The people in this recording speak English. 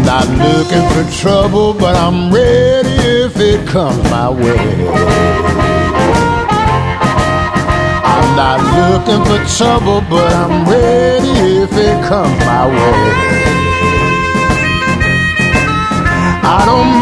Not looking for trouble, but I'm ready if it comes my way. I'm not looking for trouble, but I'm ready if it comes my way. I don't